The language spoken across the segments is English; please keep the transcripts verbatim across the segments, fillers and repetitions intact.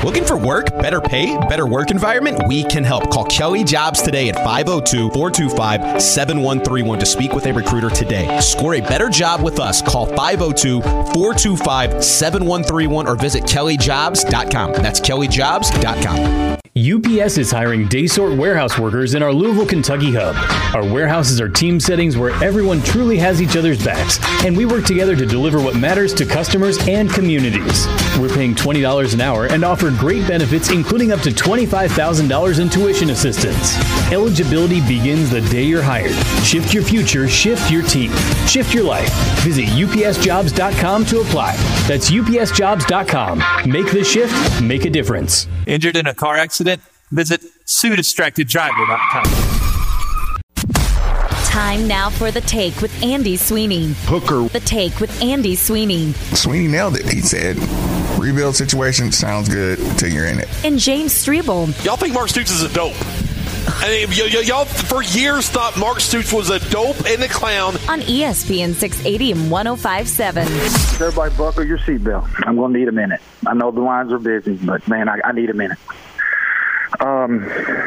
Looking for work, better pay, better work environment? We can help. Call Kelly Jobs today at five oh two, four two five, seven one three one to speak with a recruiter today. Score a better job with us. Call five oh two, four two five, seven one three one or visit kelly jobs dot com. That's kelly jobs dot com. U P S is hiring day-sort warehouse workers in our Louisville, Kentucky hub. Our warehouses are team settings where everyone truly has each other's backs, and we work together to deliver what matters to customers and communities. We're paying twenty dollars an hour and offer great benefits, including up to twenty-five thousand dollars in tuition assistance. Eligibility begins the day you're hired. Shift your future, shift your team. Shift your life. Visit U P S jobs dot com to apply. That's U P S jobs dot com. Make the shift, make a difference. Injured in a car accident? Visit sue distracted driver dot com. Time now for The Take with Andy Sweeney. Hooker. The Take with Andy Sweeney. Sweeney nailed it. He said, rebuild situation sounds good until you're in it. And James Strebel. Y'all think Mark Stoops is a dope? I mean, y- y- y'all for years thought Mark Stoops was a dope and a clown. On E S P N six eighty and one oh five point seven. Everybody buckle your seatbelt. I'm going to need a minute. I know the lines are busy, but, man, I, I need a minute. Um,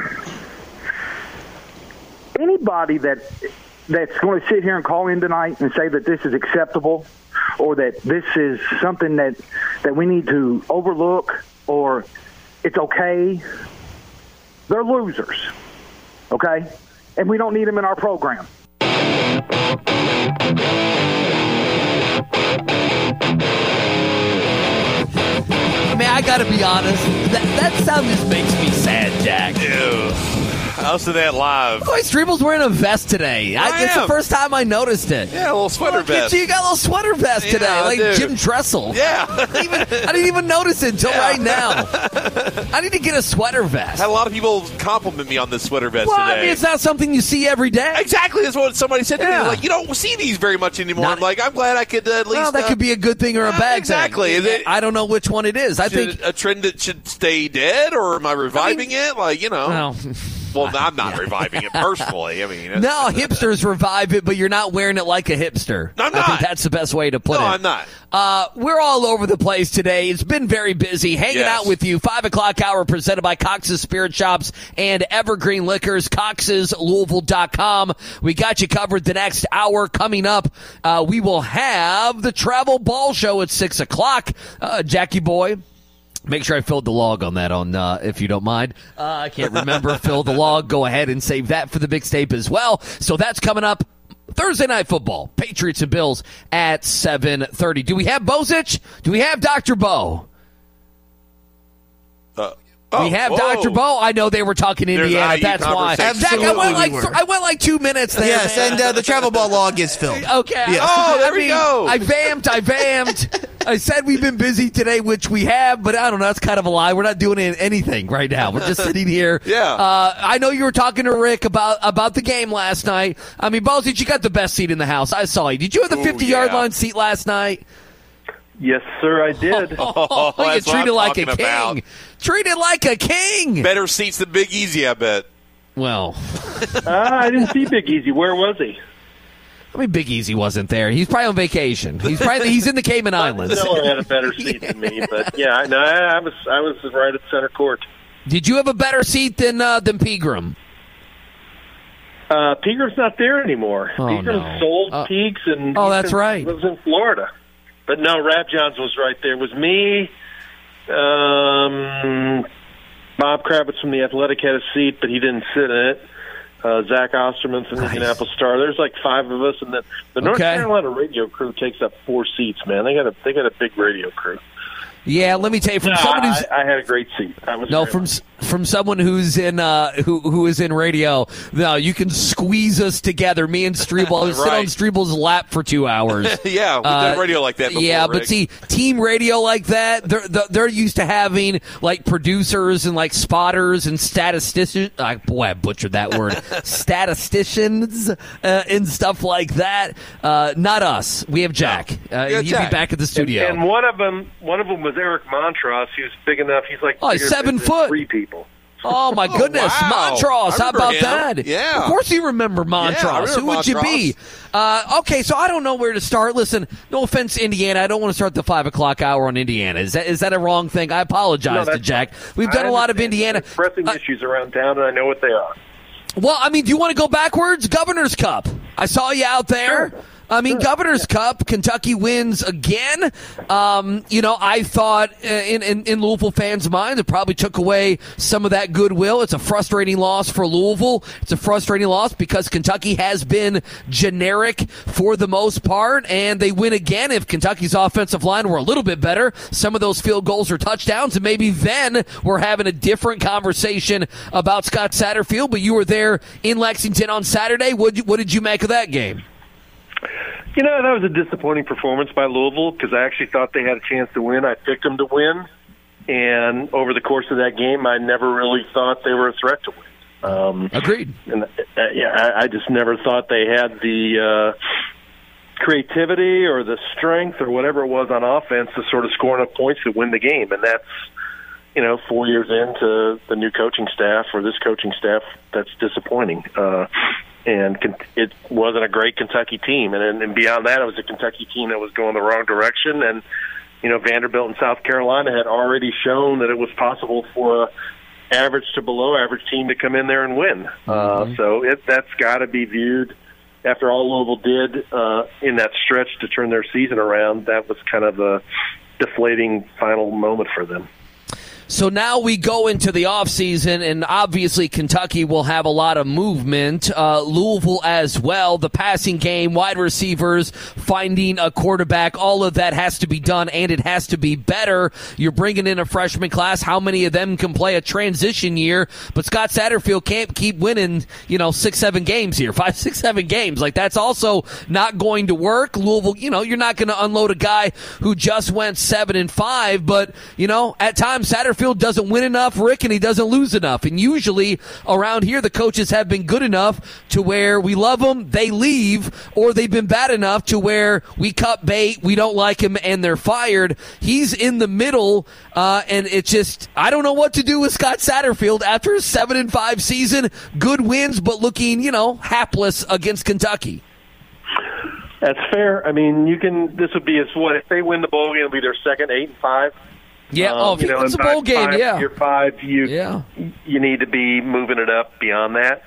anybody that that's going to sit here and call in tonight and say that this is acceptable or that this is something that, that we need to overlook or it's okay, they're losers, okay? And we don't need them in our program. Man, I gotta be honest. That, that sound just makes me sad, Jack. Ew. I listened to that live. Boy, Strebel's wearing a vest today. I, I it's am. the first time I noticed it. Yeah, a little sweater Look at vest. you, you got a little sweater vest Yeah, today, I like do. Jim Tressel. Yeah. I, didn't even, I didn't even notice it until Yeah. right now. I need to get a sweater vest. Had a lot of people compliment me on this sweater vest Well, today. I mean, it's not something you see every day. Exactly, that's what somebody said to Yeah. me. Like, you don't see these very much anymore. Not- I'm like, I'm glad I could uh, at least. Well, that uh, could be a good thing or a uh, bad exactly. thing. Is it- I don't know which one it is. I should- think a trend that should stay dead, or am I reviving I mean- it? Like, you know. Well, Well, I'm not reviving it personally. I mean, it's- no, hipsters revive it, but you're not wearing it like a hipster. I'm I not. think that's the best way to put No, it. I'm not. Uh, we're all over the place today. It's been very busy. Hanging Yes. out with you. Five o'clock hour presented by Cox's Spirit Shops and Evergreen Liquors. Cox's Louisville dot com. We got you covered the next hour. Coming up, uh, we will have the Travel Ball Show at six o'clock. Uh, Jackie Boy. Make sure I filled the log on that, on uh, if you don't mind. Uh, I can't remember. Fill the log. Go ahead and save that for the big tape as well. So that's coming up. Thursday Night Football, Patriots and Bills at seven thirty. Do we have Bozich? Do we have Doctor Bo? Uh, oh, we have whoa. Doctor Bo. I know they were talking There's Indiana. I U That's why. conversation. Jack, I went Absolutely like we were. th- I went like two minutes there. Yes, man. and uh, the travel ball log is filled. Okay. Yes. Oh, there I we mean, go. I vamped. I vamped. I said we've been busy today, which we have, but I don't know. That's kind of a lie. We're not doing anything right now. We're just sitting here. Yeah. Uh, I know you were talking to Rick about about the game last night. I mean, Bozic, you got the best seat in the house. I saw you. Did you have the Ooh, fifty-yard yeah. line seat last night? Yes, sir, I did. Oh, you that's what treated I'm like a talking king. about. Treated like a king. Better seats than Big Easy, I bet. Well, uh, I didn't see Big Easy. Where was he? I mean, Big Easy wasn't there. He's probably on vacation. He's probably he's in the Cayman Islands. Miller had a better seat than me, but yeah, no, I, I was I was right at center court. Did you have a better seat than uh, than Pegram? Uh, Peagram's not there anymore. Oh, Pegram no. sold Uh, Peaks and oh, he's that's in- right. lives in Florida. But no, Rap Johns was right there. It was me, um, Bob Kravitz from The Athletic had a seat, but he didn't sit in it. Uh, Zach Osterman from the Nice. Indianapolis Star. There's like five of us, and then the North Okay. Carolina radio crew takes up four seats. Man, they got a they got a big radio crew. Yeah, let me tell you, from No, someone who's I, I had a great seat. I was no very from lucky. from someone who's in uh, who who is in radio. No, you can squeeze us together. Me and Strebel I sit Right. on Strebel's lap for two hours. Yeah, we've Uh, done radio like that before, yeah, but Rick. see, team radio like that, they're they're- they're used to having like producers and like spotters and statisticians. Uh, boy, I butchered that word. Statisticians uh, and stuff like that. Uh, not us. We have Jack. Uh, Yeah, he'd Jack. be back at the studio. And one of them, one of them was Eric Montross. He was big enough. He's like Oh, he's bigger seven than foot. Three people. Oh, my goodness. Oh, wow. Montrose, how about him. that? Yeah. Of course you remember Montrose. Yeah, I remember Who would Montrose. you be? Uh, okay, so I don't know where to start. Listen, no offense, Indiana. I don't want to start the five o'clock hour on Indiana. Is that is that a wrong thing? I apologize No, to Jack. fine. We've done I a lot of understand. Indiana. There's pressing Uh, issues around town, and I know what they are. Well, I mean, do you want to go backwards? Governor's Cup. I saw you out there. Sure. I mean, Governor's Cup, Kentucky wins again. Um, you know, I thought uh, in, in, in Louisville fans' minds, it probably took away some of that goodwill. It's a frustrating loss for Louisville. It's a frustrating loss because Kentucky has been generic for the most part, and they win again if Kentucky's offensive line were a little bit better. Some of those field goals are touchdowns, and maybe then we're having a different conversation about Scott Satterfield. But you were there in Lexington on Saturday. What what did you make of that game? You know, that was a disappointing performance by Louisville because I actually thought they had a chance to win. I picked them to win, and over the course of that game, I never really thought they were a threat to win. Um, Agreed. And uh, yeah, I, I just never thought they had the uh, creativity or the strength or whatever it was on offense to sort of score enough points to win the game, and that's, you know, four years into the new coaching staff or this coaching staff, that's disappointing. Uh, and it wasn't a great Kentucky team. And, and beyond that, it was a Kentucky team that was going the wrong direction. And, you know, Vanderbilt and South Carolina had already shown that it was possible for a average to below average team to come in there and win. Mm-hmm. Uh, so it, that's got to be viewed, after all Louisville did uh, in that stretch to turn their season around, that was kind of a deflating final moment for them. So now we go into the offseason, and obviously Kentucky will have a lot of movement. Uh, Louisville as well. The passing game, wide receivers, finding a quarterback, all of that has to be done, and it has to be better. You're bringing in a freshman class. How many of them can play a transition year? But Scott Satterfield can't keep winning, you know, six, seven games here. Five, six, seven games. Like, that's also not going to work. Louisville, you know, you're not going to unload a guy who just went seven and five, but, you know, at times Satterfield doesn't win enough, Rick, and he doesn't lose enough. And usually around here, the coaches have been good enough to where we love them, they leave, or they've been bad enough to where we cut bait, we don't like him, and they're fired. He's in the middle, uh, and it's just, I don't know what to do with Scott Satterfield after a seven and five season. Good wins, but looking, you know, hapless against Kentucky. That's fair. I mean, you can. This would be as what if they win the bowl game, it'll be their second eight and five. Yeah, um, oh, if you he know, wins the in bowl game, five, yeah. Year five, you yeah. you need to be moving it up beyond that.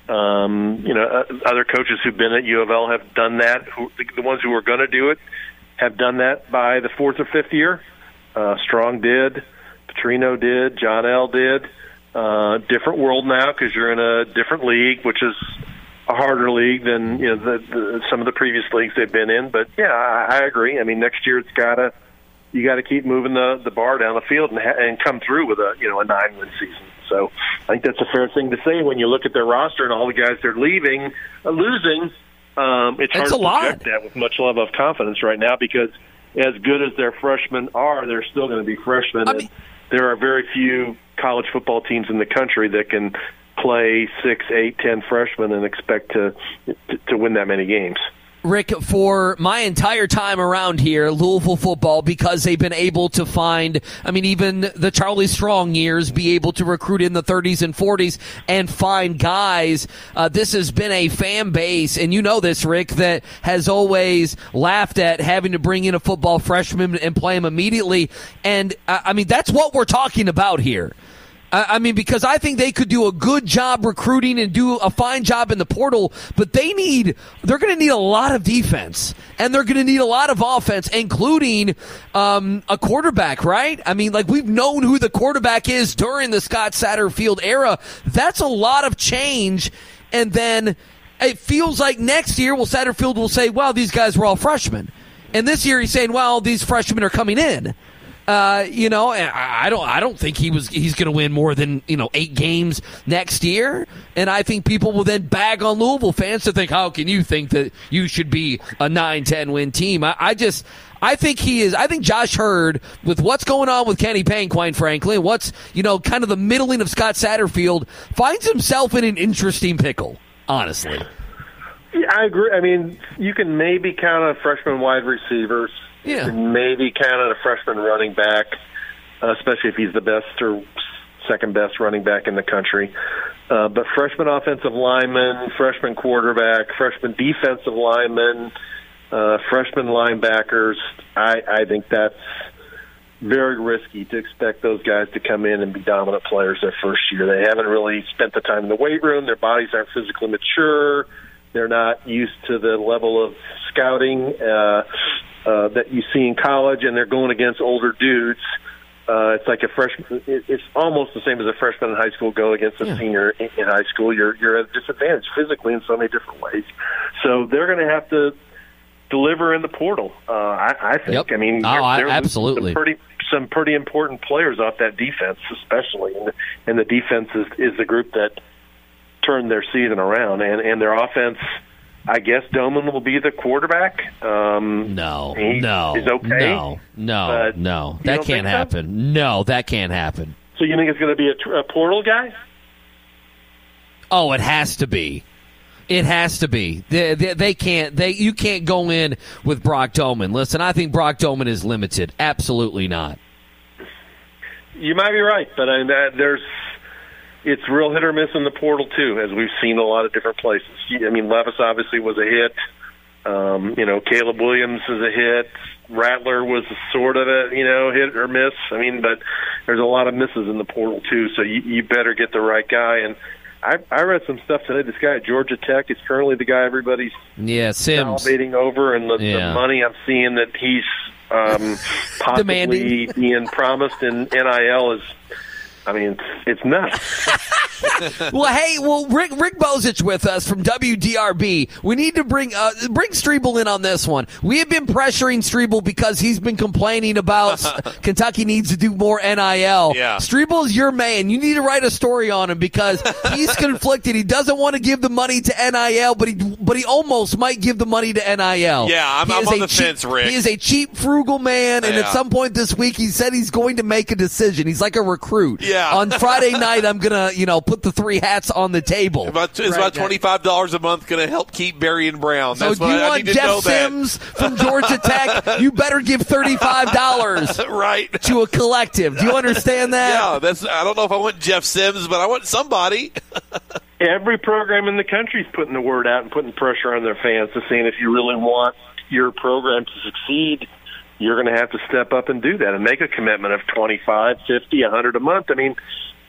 Um, you know, uh, other coaches who've been at U of L have done that. Who, the, the ones who are going to do it have done that by the fourth or fifth year. Uh, Strong did, Petrino did, John L. did. Uh, different world now because you're in a different league, which is a harder league than you know the, the, some of the previous leagues they've been in. But yeah, I, I agree. I mean, next year it's gotta you got to keep moving the, the bar down the field and, ha- and come through with a you know a nine win season. So I think that's a fair thing to say when you look at their roster and all the guys they're leaving, uh, losing. Um, it's hard That's to a lot. project that with much level of confidence right now because as good as their freshmen are, they're still going to be freshmen. I and mean, there are very few college football teams in the country that can play six, eight, ten freshmen and expect to to, to win that many games. Rick, for my entire time around here, Louisville football, because they've been able to find, I mean, even the Charlie Strong years, be able to recruit in the thirties and forties and find guys. Uh, this has been a fan base, and you know this, Rick, that has always laughed at having to bring in a football freshman and play him immediately. And, uh, I mean, that's what we're talking about here. I mean, because I think they could do a good job recruiting and do a fine job in the portal, but they need, they're going to need a lot of defense, and they're going to need a lot of offense, including um, a quarterback, right? I mean, like, we've known who the quarterback is during the Scott Satterfield era. That's a lot of change, and then it feels like next year, well, Satterfield will say, well, these guys were all freshmen. And this year he's saying, well, these freshmen are coming in. Uh, you know, and I don't. I don't think he was. He's going to win more than you know eight games next year. And I think people will then bag on Louisville fans to think, how can you think that you should be a nine ten win team? I, I just. I think he is. I think Josh Hurd, with what's going on with Kenny Payne, quite frankly, and what's you know kind of the middling of Scott Satterfield, finds himself in an interesting pickle. Honestly. Yeah, I agree. I mean, you can maybe count on freshman wide receivers. Yeah. You can maybe count on a freshman running back, uh, especially if he's the best or second best running back in the country. Uh, but freshman offensive lineman, freshman quarterback, freshman defensive lineman, uh, freshman linebackers, I, I think that's very risky to expect those guys to come in and be dominant players their first year. They haven't really spent the time in the weight room. Their bodies aren't physically mature. They're not used to the level of scouting uh, uh, that you see in college, and they're going against older dudes. Uh, it's like a freshman. It's almost the same as a freshman in high school going against a yeah. senior in, in high school. You're you're at a disadvantage physically in so many different ways. So they're going to have to deliver in the portal. Uh, I, I think. Yep. I mean, oh, they're, I, they're absolutely. Some pretty, some pretty important players off that defense, especially, and the, and the defense is, is the group that turned their season around, and, and their offense. I guess Doman will be the quarterback. Um, no, he no, is okay. No, no, no. That can't happen. So? No, that can't happen. So you think it's going to be a, a portal guy? Oh, it has to be. It has to be. They, they, they can't. They you can't go in with Brock Doman. Listen, I think Brock Doman is limited. Absolutely not. You might be right, but I mean, uh, there's. It's real hit or miss in the portal, too, as we've seen a lot of different places. I mean, Levis obviously was a hit. Um, you know, Caleb Williams is a hit. Rattler was sort of a, you know, hit or miss. I mean, but there's a lot of misses in the portal, too, so you, you better get the right guy. And I, I read some stuff today. This guy at Georgia Tech is currently the guy everybody's yeah, Sims. salivating over, and the, yeah. the money I'm seeing that he's um, possibly being promised in N I L is – I mean, it's, it's nuts. Well, hey, well, Rick Rick Bozich with us from W D R B. We need to bring uh, bring Strebel in on this one. We have been pressuring Strebel because he's been complaining about Kentucky needs to do more N I L. Yeah. Strebel is your man. You need to write a story on him because he's conflicted. He doesn't want to give the money to N I L, but he but he almost might give the money to N I L. Yeah, I'm, I'm on the cheap, fence, Rick. He is a cheap, frugal man, and yeah. at some point this week he said he's going to make a decision. He's like a recruit. Yeah. On Friday night, I'm going to, you know, put the three hats on the table. About, is about twenty-five dollars a month going to help keep Barry and Brown? That's so what you I, want I need to Jeff know Sims that. from Georgia Tech? You better give thirty-five dollars right. to a collective. Do you understand that? Yeah, that's. I don't know if I want Jeff Sims, but I want somebody. Every program in the country is putting the word out and putting pressure on their fans to saying if you really want your program to succeed, you're going to have to step up and do that and make a commitment of twenty-five, fifty, a hundred a month. I mean,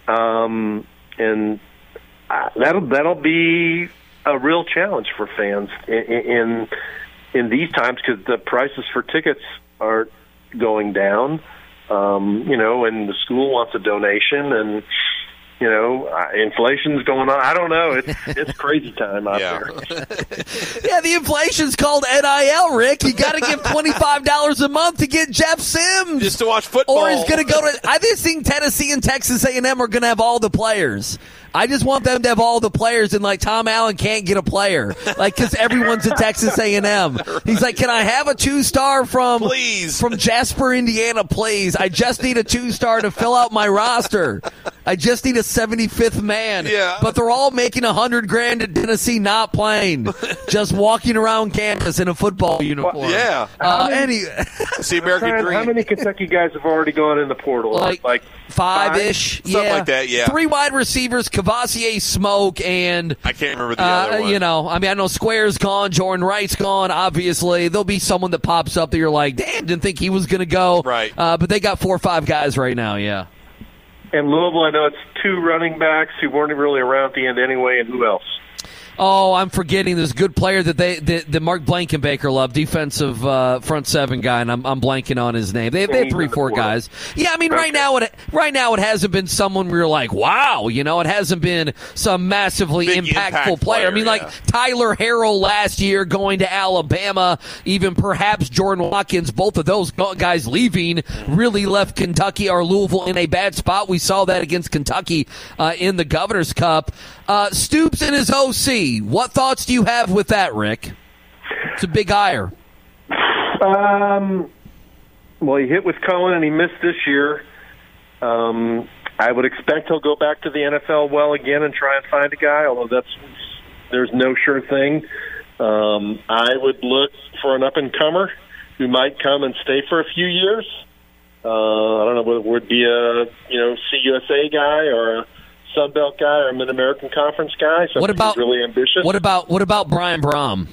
um, and uh, that'll that'll be a real challenge for fans in in, in these times because the prices for tickets are going down. Um, you know, and the school wants a donation, and you know, uh, inflation's going on. I don't know. It's it's crazy time out yeah. there. Yeah, the inflation's called N I L, Rick. You got to give twenty-five dollars a month to get Jeff Sims. Just to watch football. Or he's going to go to – I just think Tennessee and Texas A and M are going to have all the players. I just want them to have all the players, and like Tom Allen can't get a player, like because everyone's at Texas A and M. He's like, "Can I have a two-star from please. from Jasper, Indiana, please? I just need a two-star to fill out my roster. I just need a seventy-fifth man." Yeah. But they're all making a hundred grand at Tennessee, not playing, just walking around campus in a football uniform. Well, yeah. Uh, any it's the American Brian, dream. How many Kentucky guys have already gone in the portal? Like, like five-ish, Something yeah. like that, yeah. Three wide receivers, Cavassier, Smoke, and I can't remember the uh, other one. You know, I mean, I know Square's gone, Jordan Wright's gone. Obviously, there'll be someone that pops up that you're like, damn, didn't think he was going to go. Right. Uh, but they got four or five guys right now. Yeah. And Louisville, I know it's two running backs who weren't really around at the end anyway, and who else? Oh, I'm forgetting. There's a good player that they that, that Mark Blankenbaker loved, defensive uh, front seven guy, and I'm I'm blanking on his name. They, they have three, four guys. Yeah, I mean, okay. right now it right now it hasn't been someone where you're like, wow, you know, it hasn't been some massively Big impactful impact player. player. I mean, like yeah. Tyler Harrell last year going to Alabama, even perhaps Jordan Watkins, both of those guys leaving really left Kentucky or Louisville in a bad spot. We saw that against Kentucky uh, in the Governor's Cup. Uh, Stoops and his O C, what thoughts do you have with that, Rick? It's a big hire. Um, well, he hit with Cohen and he missed this year. Um, I would expect he'll go back to the N F L well again and try and find a guy, although that's there's no sure thing. Um, I would look for an up-and-comer who might come and stay for a few years. Uh, I don't know whether it would be a you know C U S A guy or a Sun Belt guy or a Mid American Conference guy. What about really ambitious? What about what about Brian Brom?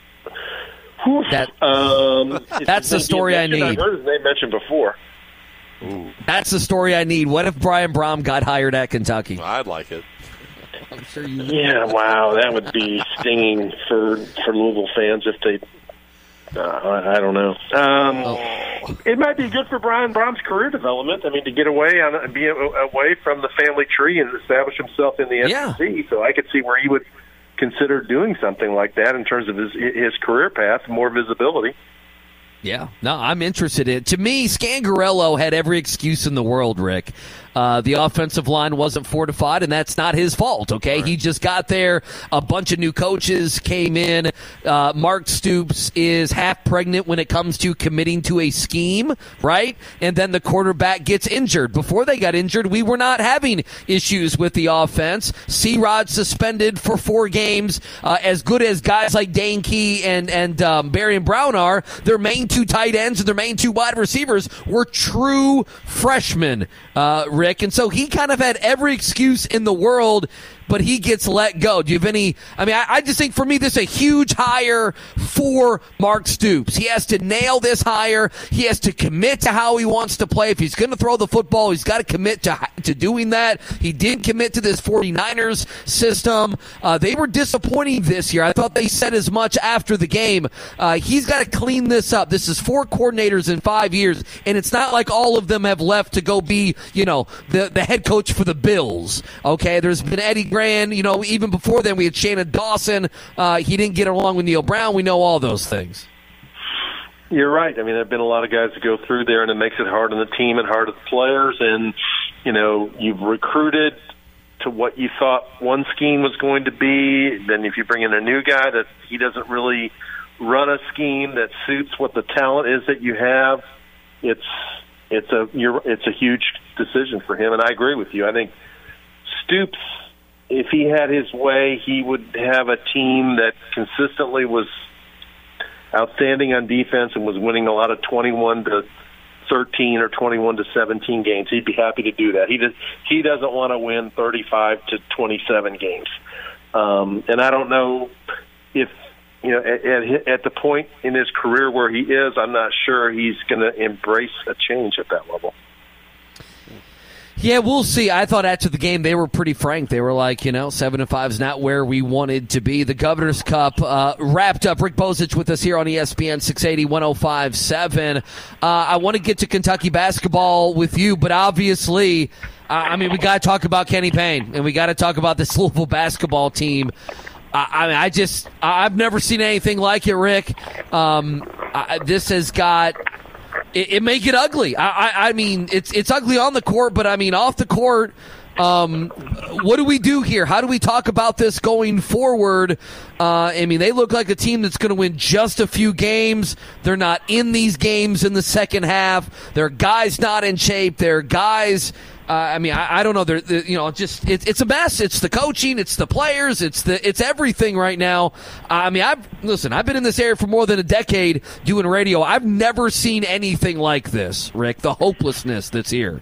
That, um, that's the story I need. I've heard his name mentioned before. Ooh. That's the story I need. What if Brian Brom got hired at Kentucky? I'd like it. I'm sure you would. Yeah, wow, that would be stinging for for Louisville fans if they. Uh, I, I don't know. Um, oh. It might be good for Brian Brom's career development. I mean, to get away on be away from the family tree and establish himself in the S E C. Yeah. So I could see where he would consider doing something like that in terms of his his career path, more visibility. Yeah, no, I'm interested in it. To me, Scangarello had every excuse in the world, Rick. Uh, the offensive line wasn't fortified, and that's not his fault, okay? Right. He just got there. A bunch of new coaches came in. Uh, Mark Stoops is half pregnant when it comes to committing to a scheme, right? And then the quarterback gets injured. Before they got injured, we were not having issues with the offense. C-Rod suspended for four games. Uh, as good as guys like Dane Key and, and um, Barry and Brown are, their main two tight ends and their main two wide receivers were true freshmen, uh, Rick. And so he kind of had every excuse in the world, but he gets let go. Do you have any? I mean, I, I just think for me, this is a huge hire for Mark Stoops. He has to nail this hire. He has to commit to how he wants to play. If he's going to throw the football, he's got to commit to to doing that. He did commit to this 49ers system. Uh, they were disappointing this year. I thought they said as much after the game. Uh, he's got to clean this up. This is four coordinators in five years, and it's not like all of them have left to go be, you know, the, the head coach for the Bills. Okay, there's been Eddie Grand, you know, even before then we had Shannon Dawson. Uh, he didn't get along with Neil Brown. We know all those things. You're right. I mean, there have been a lot of guys that go through there, and it makes it hard on the team and hard on the players. And, you know, you've recruited to what you thought one scheme was going to be. Then if you bring in a new guy that he doesn't really run a scheme that suits what the talent is that you have, it's it's a you're, it's a huge decision for him. And I agree with you. I think Stoops, if he had his way, he would have a team that consistently was outstanding on defense and was winning a lot of twenty-one to thirteen or twenty-one to seventeen games. He'd be happy to do that. He does, he doesn't want to win thirty-five to twenty-seven games. Um, and I don't know if, you know, at, at, at the point in his career where he is, I'm not sure he's going to embrace a change at that level. Yeah, we'll see. I thought after the game they were pretty frank. They were like, you know, seven and five is not where we wanted to be. The Governor's Cup uh, wrapped up. Rick Bozich with us here on E S P N six eighty, one oh five point seven. Uh, I want to get to Kentucky basketball with you, but obviously, uh, I mean, we got to talk about Kenny Payne, and we got to talk about this Louisville basketball team. Uh, I mean, I just, I've never seen anything like it, Rick. Um, I, this has got... It, it may get ugly. I, I, I mean, it's it's ugly on the court, but I mean, off the court, um, what do we do here? How do we talk about this going forward? Uh, I mean, they look like a team that's going to win just a few games. They're not in these games in the second half. Their guys not in shape. Their guys. Uh, I mean, I, I don't know. They're, they're you know, just it's it's a mess. It's the coaching. It's the players. It's the it's everything right now. I mean, I've listen. I've been in this area for more than a decade doing radio. I've never seen anything like this, Rick. The hopelessness that's here.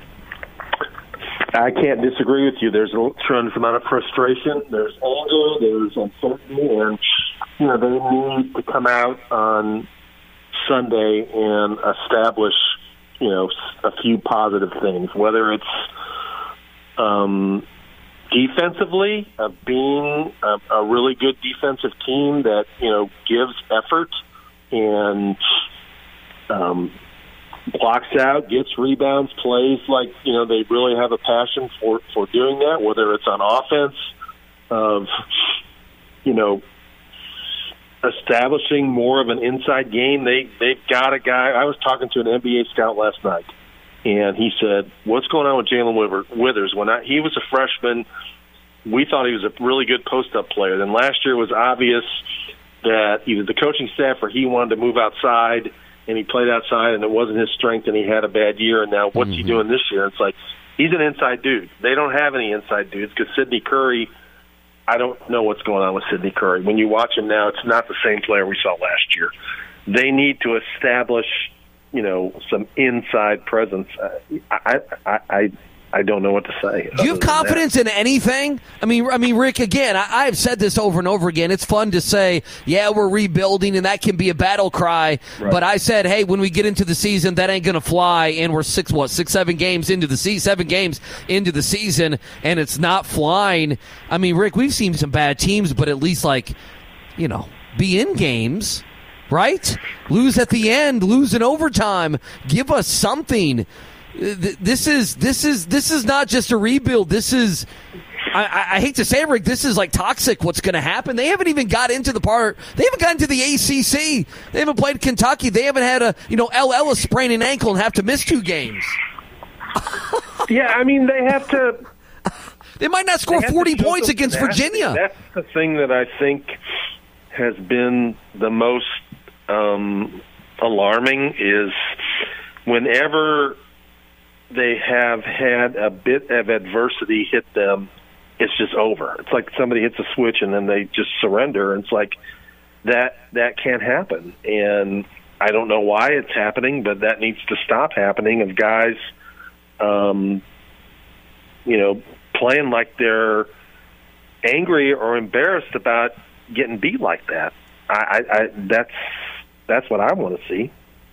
I can't disagree with you. There's a tremendous amount of frustration. There's anger. There's uncertainty, and you know they need to come out on Sunday and establish, you know, a few positive things, whether it's um, defensively, uh, being a, a really good defensive team that, you know, gives effort and um, blocks out, gets rebounds, plays like, you know, they really have a passion for, for doing that, whether it's on offense, of, you know, establishing more of an inside game. They, they've got a guy. I was talking to an N B A scout last night, and he said, what's going on with Jalen Withers? When I, he was a freshman, we thought he was a really good post-up player. Then last year it was obvious that either the coaching staff or he wanted to move outside, and he played outside, and it wasn't his strength, and he had a bad year. And now what's mm-hmm. he doing this year? It's like he's an inside dude. They don't have any inside dudes because Sidney Curry – I don't know what's going on with Sidney Curry. When you watch him now, it's not the same player we saw last year. They need to establish you know, some inside presence. Uh, I, I, I, I don't know what to say. Do you have confidence in anything? I mean, I mean, Rick, again, I, I've said this over and over again. It's fun to say, yeah, we're rebuilding, and that can be a battle cry. Right. But I said, hey, when we get into the season, that ain't going to fly, and we're six, what, six, seven games into the season, seven games into the season, and it's not flying. I mean, Rick, we've seen some bad teams, but at least, like, you know, be in games, right? Lose at the end, lose in overtime. Give us something. This is this is this is not just a rebuild. This is, I, I hate to say it, Rick, this is like toxic. What's going to happen? They haven't even got into the part. They haven't gotten to the A C C. They haven't played Kentucky. They haven't had a you know L. Ellis sprain an ankle and have to miss two games. Yeah, I mean they have to. They might not score forty points against Virginia. That's the thing that I think has been the most um, alarming is whenever they have had a bit of adversity hit them, it's just over. It's like somebody hits a switch and then they just surrender. And it's like that that can't happen. And I don't know why it's happening, but that needs to stop happening of guys, um, you know, playing like they're angry or embarrassed about getting beat like that. I, I, I that's that's what I want to see.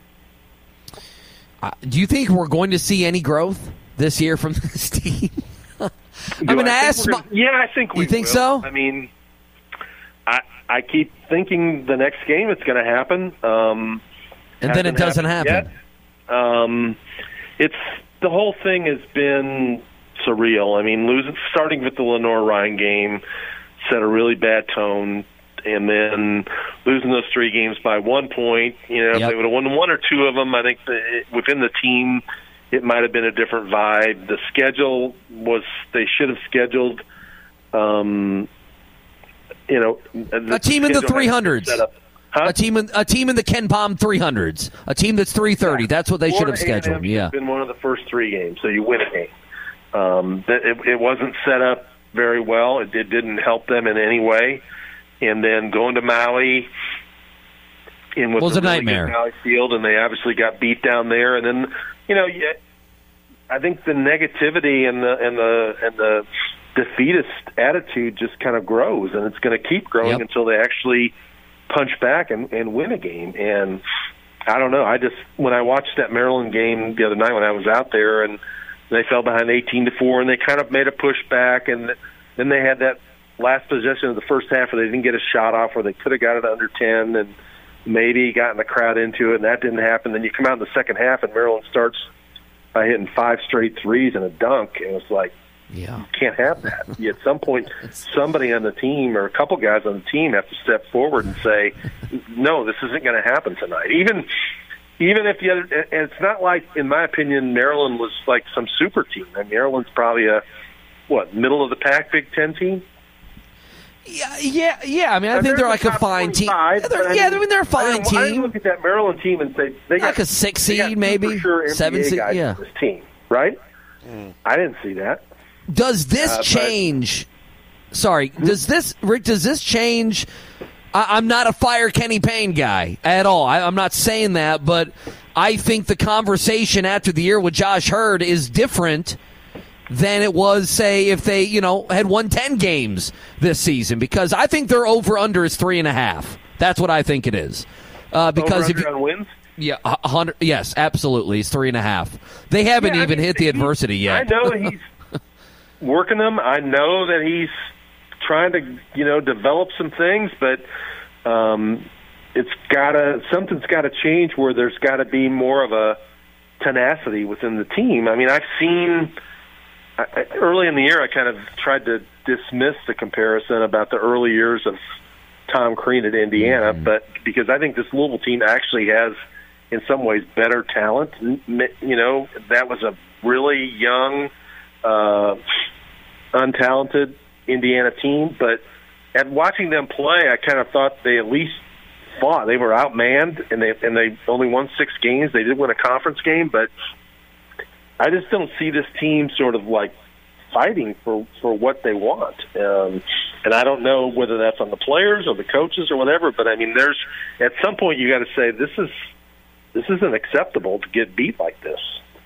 Uh, do you think we're going to see any growth this year from this team? I mean, I asked. Gonna, yeah, I think we. You think will. so? I mean, I I keep thinking the next game it's going to happen, um, and then it doesn't happen. Um, it's the whole thing has been surreal. I mean, losing, starting with the Lenore Ryan game, set a really bad tone. And then losing those three games by one point, you know, yep. if they would have won one or two of them, I think the, within the team it might have been a different vibe. The schedule was they should have scheduled, um, you know, a team in the three hundreds. Huh? A team in a team in the Ken Palm three hundreds. A team that's three thirty. Yeah. That's what they should have scheduled. Yeah, been one of the first three games, so you win a game. Um, that it, it wasn't set up very well. It, it didn't help them in any way. And then going to Maui in with was a a really nightmare. Good Maui field, and they obviously got beat down there. And then, you know, I think the negativity and the and the and the defeatist attitude just kind of grows, and it's going to keep growing yep. until they actually punch back and, and win a game. And I don't know. I just when I watched that Maryland game the other night when I was out there, and they fell behind eighteen to four, and they kind of made a push back, and then they had that last possession of the first half where they didn't get a shot off where they could have got it under ten and maybe gotten the crowd into it, and that didn't happen. Then you come out in the second half and Maryland starts by hitting five straight threes and a dunk, and it's like, yeah. you can't have that. At some point, somebody on the team or a couple guys on the team have to step forward and say, no, this isn't going to happen tonight. Even even if the other, and it's not like, in my opinion, Maryland was like some super team. I mean, Maryland's probably a, what, middle of the pack Big Ten team? Yeah, yeah, yeah. I mean, I and think they're like a fine team. Yeah, they're, yeah, I mean, they're a fine I team. I look at that Maryland team and say they got like a six seed, maybe sure seven seed. Yeah, this team, right? Mm. I didn't see that. Does this uh, change? But, sorry, does this Rick? Does this change? I, I'm not a fire Kenny Payne guy at all. I, I'm not saying that, but I think the conversation after the year with Josh Hurd is different than it was, say, if they, you know, had won ten games this season. Because I think their over-under is three and a half. That's what I think it is. Uh, because if you, on wins? Yeah, a hundred. Yes, absolutely. It's three and a half. They haven't yeah, even I mean, hit the adversity yet. I know he's working them. I know that he's trying to, you know, develop some things, but um, it's gotta something's got to change where there's got to be more of a tenacity within the team. I mean, I've seen. Early in the year, I kind of tried to dismiss the comparison about the early years of Tom Crean at Indiana, mm-hmm. but because I think this Louisville team actually has, in some ways, better talent. You know, that was a really young, uh, untalented Indiana team, but at watching them play, I kind of thought they at least fought. They were outmanned, and they and they only won six games. They did win a conference game, but I just don't see this team sort of like fighting for, for what they want. Um, and I don't know whether that's on the players or the coaches or whatever, but I mean, there's at some point you got to say this is this isn't acceptable to get beat like this.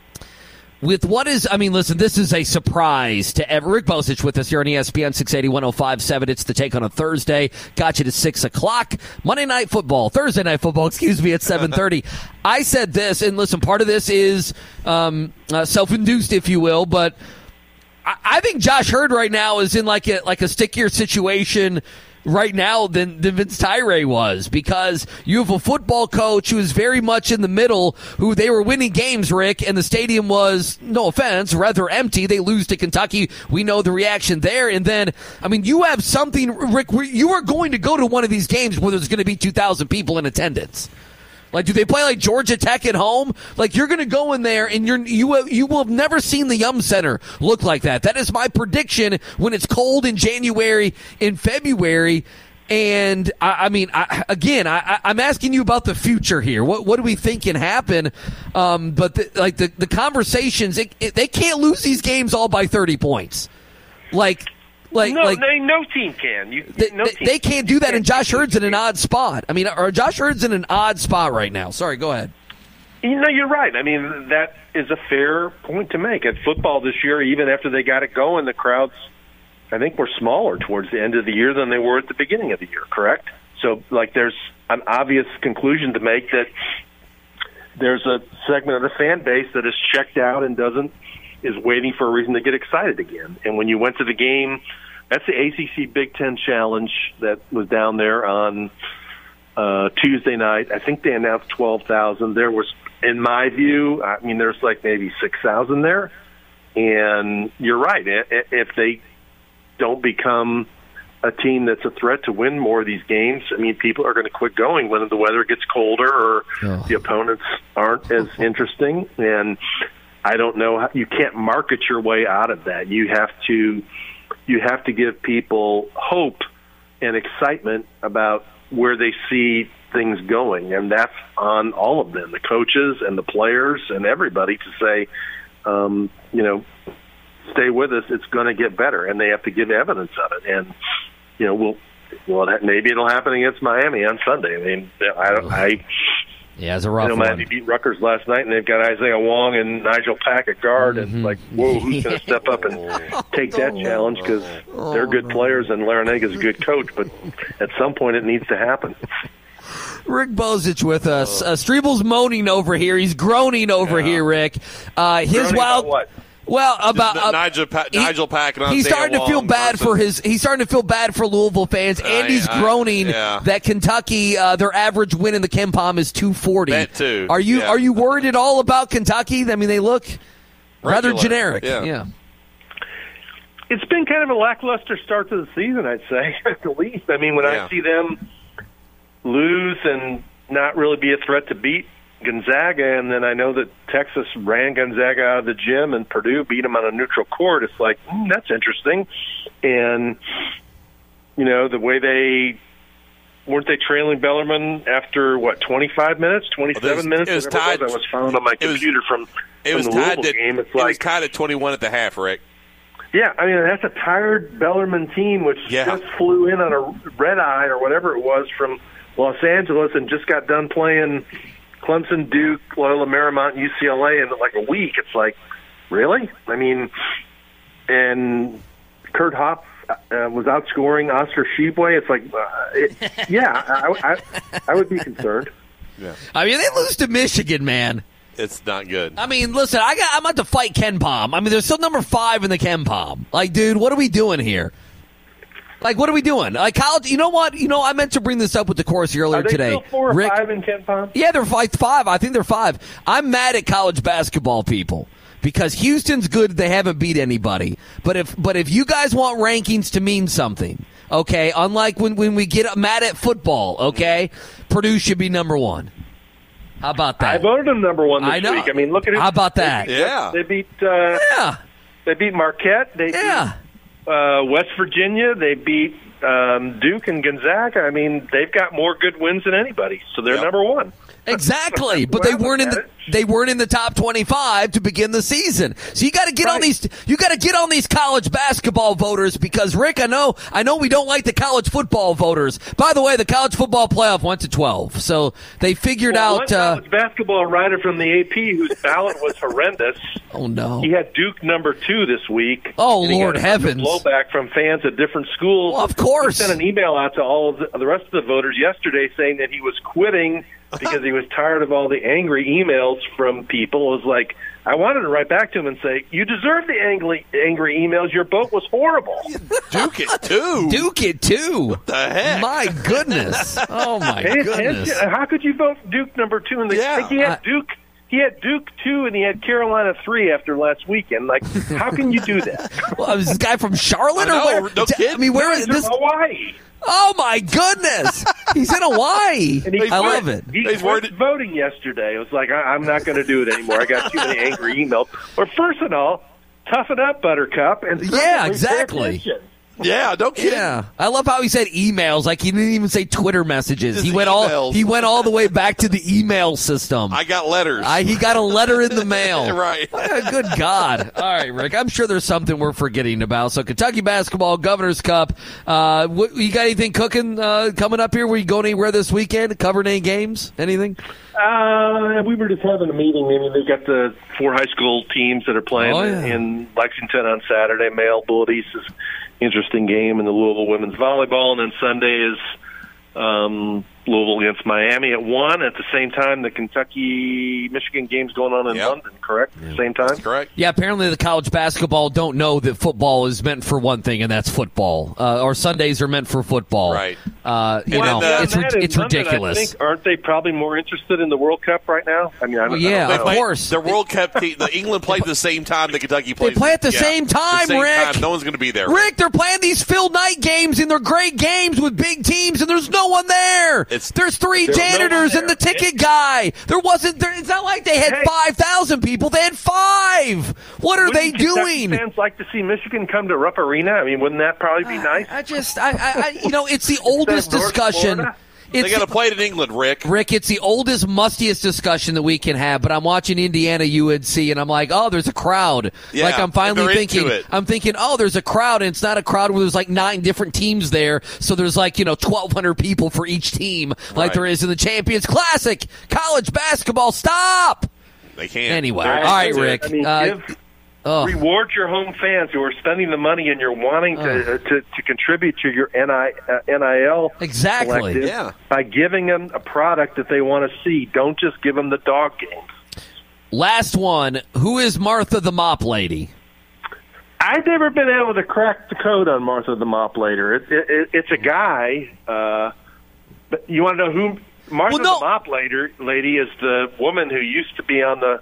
With what is, I mean, listen, this is a surprise to ever. Rick Bozich with us here on E S P N six eighty, one oh five point seven. It's the Take on a Thursday. Got you to six o'clock. Monday Night Football, Thursday Night Football, excuse me, at seven thirty. I said this, and listen, part of this is um, uh, self-induced, if you will, but I, I think Josh Hurd right now is in like a, like a stickier situation right now than, than Vince Tyre was, because you have a football coach who is very much in the middle, who they were winning games, Rick, and the stadium was, no offense, rather empty. They lose to Kentucky. We know the reaction there. And then, I mean, you have something, Rick, where you are going to go to one of these games where there's going to be two thousand people in attendance. Like, do they play like Georgia Tech at home? Like, you're going to go in there and you're, you you will have never seen the Yum Center look like that. That is my prediction when it's cold in January, in February. And, I, I mean, I, again, I, I'm asking you about the future here. What what do we think can happen? Um, but, the, like, the, the conversations, it, it, they can't lose these games all by thirty points. Like... Like, no, like, they, no team can. You, they, no they, team they can't do that, and Josh Hurd's in an odd spot. I mean, or Josh Hurd's in an odd spot right now. Sorry, go ahead. You know, you're right. I mean, that is a fair point to make. At football this year, even after they got it going, the crowds, I think, were smaller towards the end of the year than they were at the beginning of the year, correct? So, like, there's an obvious conclusion to make that there's a segment of the fan base that is checked out and doesn't, is waiting for a reason to get excited again. And when you went to the game, that's the A C C Big Ten Challenge that was down there on uh, Tuesday night. I think they announced twelve thousand. There was, in my view, I mean, there's like maybe six thousand there. And you're right. If they don't become a team that's a threat to win more of these games, I mean, people are going to quit going when the weather gets colder or oh. the opponents aren't as interesting. And I don't know how, you can't market your way out of that. You have to you have to give people hope and excitement about where they see things going, and that's on all of them, the coaches and the players and everybody, to say, um, you know, stay with us. It's going to get better, and they have to give evidence of it. And you know, we'll well, that, maybe it'll happen against Miami on Sunday. I mean, I, I yeah, it's a rough you know, one. Miami beat Rutgers last night, and they've got Isaiah Wong and Nigel Pack at guard, mm-hmm. and like, whoa, who's going to step up and take that challenge? Because they're good players, and Larrañaga's a good coach, but at some point it needs to happen. Rick Bozich with us. Uh, Strebel's moaning over here. He's groaning over yeah. here, Rick. Uh, his groaning wild. About what? Well, about uh, Nigel, pa- he, Nigel Pack. And he's starting to feel bad for his. He's starting to feel bad for Louisville fans, and he's I, groaning yeah. that Kentucky, uh, their average win in the KenPom is two forty. That too. Are you yeah. are you worried at all about Kentucky? I mean, they look rather Regular. generic. Yeah. yeah. It's been kind of a lackluster start to the season, I'd say, at the least. I mean, when yeah. I see them lose and not really be a threat to beat Gonzaga, and then I know that Texas ran Gonzaga out of the gym and Purdue beat them on a neutral court, it's like, mm, that's interesting. And, you know, the way they weren't they trailing Bellarmine after, what, twenty-five minutes, twenty-seven well, was, minutes? It was tied. It was, I was found on my computer was, from, it from was the tied Louisville to, game. It's it like, was tied at twenty-one at the half, Rick. Yeah, I mean, that's a tired Bellarmine team, which yeah. just flew in on a red eye or whatever it was from Los Angeles and just got done playing Clemson, Duke, Loyola Marymount, U C L A in like a week. It's like, really? I mean, and Kurt Hopp uh, was outscoring Oscar Tshiebwe. It's like, uh, it, yeah, I, I, I would be concerned. Yeah. I mean, they lose to Michigan, man. It's not good. I mean, listen, I got, I'm about to fight KenPom. I mean, they're still number five in the KenPom. Like, dude, what are we doing here? Like, what are we doing? Like, college, you know what? You know, I meant to bring this up with the course earlier Are they today. Still four or Rick, five in KenPom? Yeah, they're like five. I think they're five. I'm mad at college basketball people because Houston's good. They haven't beat anybody. But if but if you guys want rankings to mean something, okay, unlike when, when we get mad at football, okay, Purdue should be number one. How about that? I voted them number one this I know. week. I mean, look at it. How about that? They beat, yeah. They beat, uh, yeah. They beat Marquette. They yeah. beat uh, West Virginia. They beat um, Duke and Gonzaga. I mean, they've got more good wins than anybody, so they're yep. number one. Exactly, but they weren't in the they weren't in the top twenty-five to begin the season. So you got to get right. on these you got to get on these college basketball voters because Rick, I know I know we don't like the college football voters. By the way, the college football playoff went to twelve, so they figured well, out. One uh, college basketball writer from the A P whose ballot was horrendous. Oh no, he had Duke number two this week. Oh and he Lord got heavens! Blowback from fans at different schools. Well, of course, he sent an email out to all of the, the rest of the voters yesterday saying that he was quitting because he was tired of all the angry emails from people. It was like, I wanted to write back to him and say, you deserve the angry, angry emails. Your vote was horrible. Duke it, too. Duke it, too. What the heck? My goodness. Oh, my Hey, goodness. How could you vote Duke number two? In the, Yeah. like he had Duke. He had Duke two and he had Carolina three after last weekend. Like, how can you do that? Well, is this guy from Charlotte I or know, where? no kidding. I mean, where No, is he's this? from Hawaii. Oh my goodness! He's in Hawaii. And he I quit. love it. He He's quit worried- voting yesterday. It was like, I, I'm not going to do it anymore. I got too many angry emails. Or first of all, toughen up, Buttercup. And Yeah, secondly, pay exactly. attention. Yeah, no kidding. Yeah, I love how he said emails. Like he didn't even say Twitter messages. Just he went all emails. he went all the way back to the email system. I got letters. I, he got a letter in the mail. Right. Good God. All right, Rick. I'm sure there's something we're forgetting about. So Kentucky basketball, Governor's Cup. Uh, what, you got anything cooking uh, coming up here? Were you going anywhere this weekend? Covering any games? Anything? Uh, we were just having a meeting. I mean, they've got the four high school teams that are playing Oh, yeah. in Lexington on Saturday. Male Bullet East is an interesting game, and the Louisville women's volleyball. And then Sunday is um, Louisville against Miami at one. At the same time, the Kentucky-Michigan game's going on in Yep. London, correct? At the same time? That's correct. Yeah, apparently the college basketball don't know that football is meant for one thing, and that's football. Uh, or Sundays are meant for football. Right. Uh, you And know, then, uh, it's, that in it's London, ridiculous. I think, aren't they probably more interested in the World Cup right now? I mean, I don't, Well, yeah, I don't of know. They- course. The World Cup team, the England played at the same time that Kentucky plays. play at the Yeah. same time, The same Rick. time. No one's going to be there. Rick, they're playing these Phil Knight games, and they're great games with big teams, and there's no one there. It's- there's three There's no janitors one and the there. ticket guy. There wasn't. There, it's not like they had Hey. five thousand people. They had five. What are Wouldn't they Kentucky doing? Fans like to see Michigan come to Rupp Arena. I mean, wouldn't that probably be nice? I just, I, I, I, you know, it's the oldest North discussion. Florida? They It's got to the- play it in England, Rick. Rick, it's the oldest, mustiest discussion that we can have, but I'm watching Indiana U N C, and I'm like, oh, there's a crowd. Yeah, like, I'm finally they're into thinking, it. I'm thinking, oh, there's a crowd, and it's not a crowd where there's like nine different teams there, so there's like, you know, twelve hundred people for each team, like Right. there is in the Champions Classic. College basketball, stop! They can't. Anyway, They're- all right, that's it. Rick. I mean, Uh, give, oh. reward your home fans who are spending the money and you're wanting to, to to contribute to your N I, uh, N I L Exactly. collective Yeah. by giving them a product that they want to see. Don't just give them the dog games. Last one. Who is Martha the Mop Lady? I've never been able to crack the code on Martha the Mop Later. It, it, it, it's a guy. Uh, but you want to know who Martha Well, no. the Mop Later lady is? The woman who used to be on the